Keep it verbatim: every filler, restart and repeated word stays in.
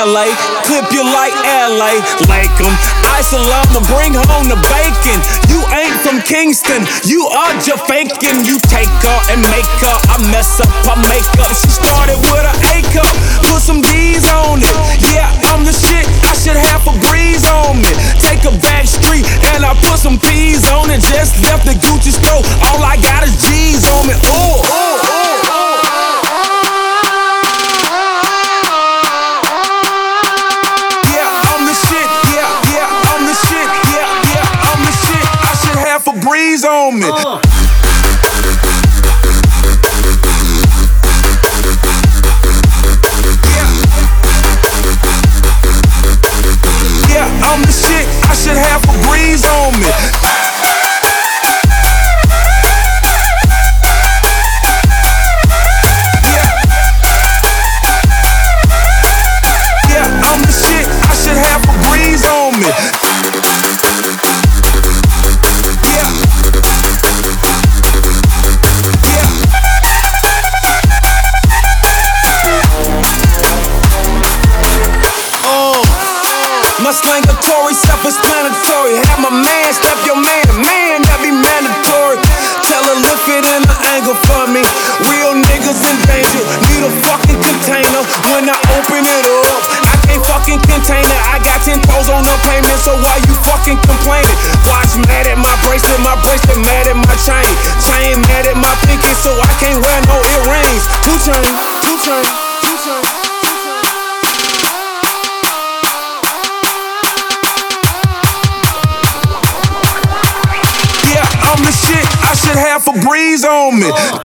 L A, clip you like L A, like 'em. Ice I'ma bring home the bacon. You ain't from Kingston, you are just faking. You take her and make her, I mess up her makeup. She started with an A cup, put some D's on it. Yeah, I'm the shit, I should have a breeze on me. Take a back street and I put some P's on it. Just left the Gucci store, all I got is G's on me. Ooh, ooh, ooh. Breeze on me. Uh. Yeah. Yeah, I'm the shit. I should have a breeze on me. Yeah. Yeah, I'm the shit. I should have a breeze on me. My slangatory, self-explanatory. Have my man step your man, man, that be mandatory. Tell her lift it in the angle for me. Real niggas in danger, need a fucking container. When I open it up, I can't fucking contain it. I got ten toes on the payment, so why you fucking complaining? Watch mad at my bracelet, my bracelet mad at my chain. Chain mad at my pinky, so I can't wear no earrings. Two chain, two chain, two chain. I'm the shit, I should have a breeze on me.